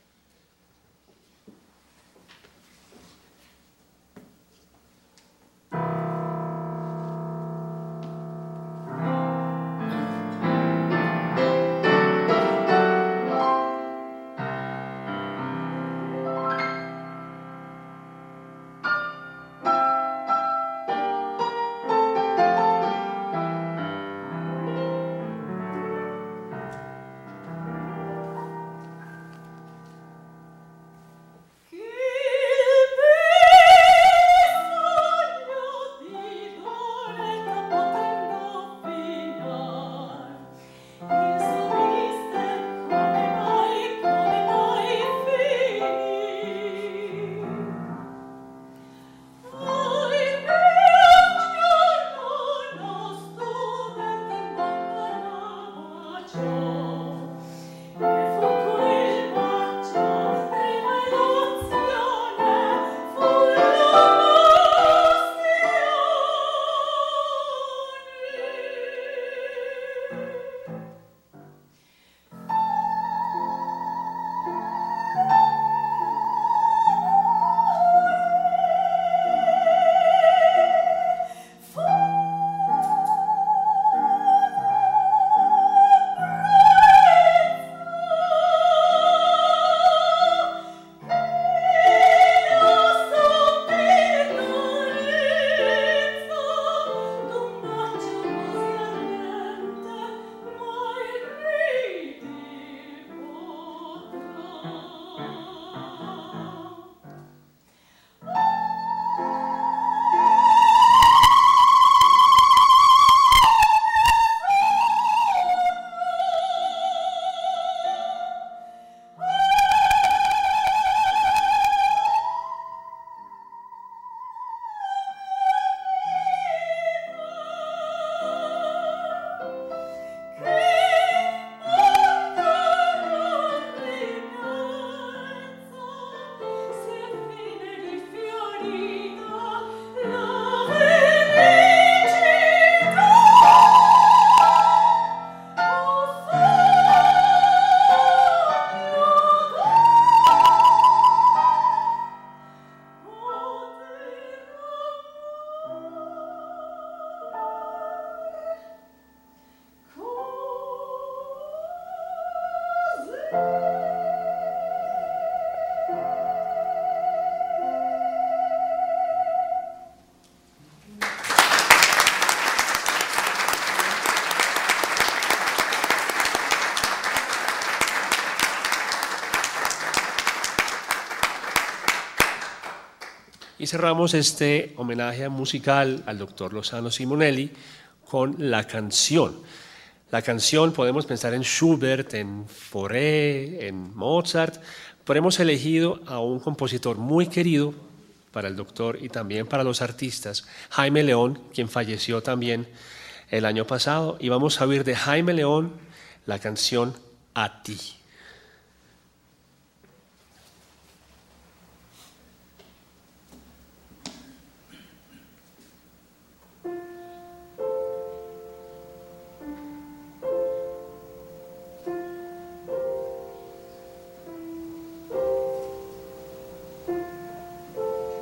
Speaker 9: Y cerramos este homenaje musical al doctor Lozano Simonelli con la canción. La canción, podemos pensar en Schubert, en Fauré, en Mozart, pero hemos elegido a un compositor muy querido para el doctor y también para los artistas, Jaime León, quien falleció también el año pasado, y vamos a oír de Jaime León la canción A ti.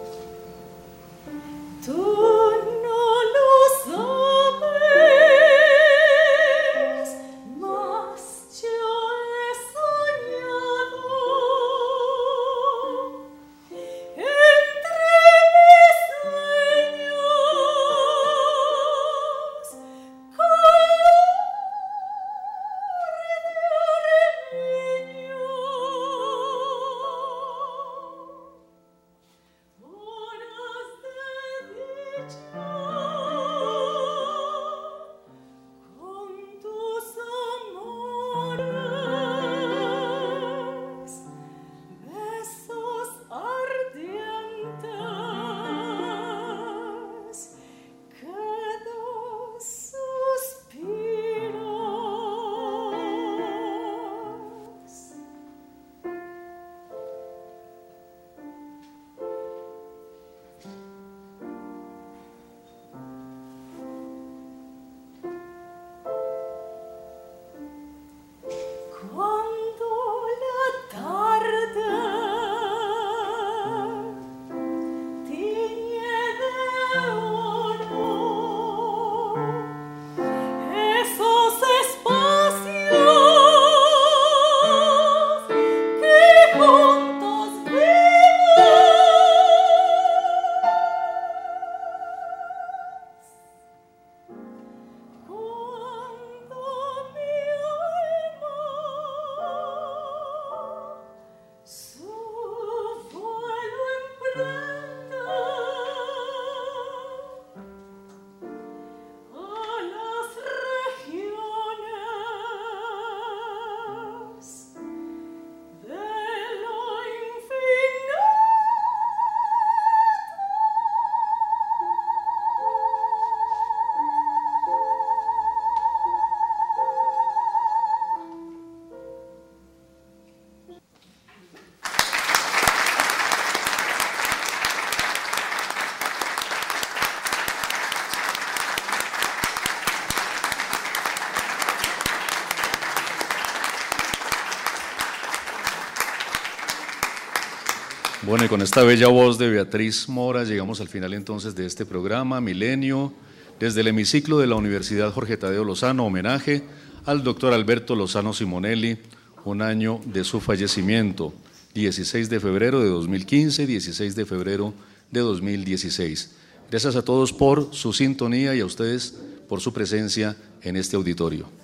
Speaker 10: Tu non lo sapessi
Speaker 1: Bueno, y con esta bella voz de Beatriz Mora llegamos al final entonces de este programa Milenio, desde el hemiciclo de la Universidad Jorge Tadeo Lozano, homenaje al doctor Alberto Lozano Simonelli, un año de su fallecimiento, dieciséis de febrero de dos mil quince, dieciséis de febrero de dos mil dieciséis. Gracias a todos por su sintonía y a ustedes por su presencia en este auditorio.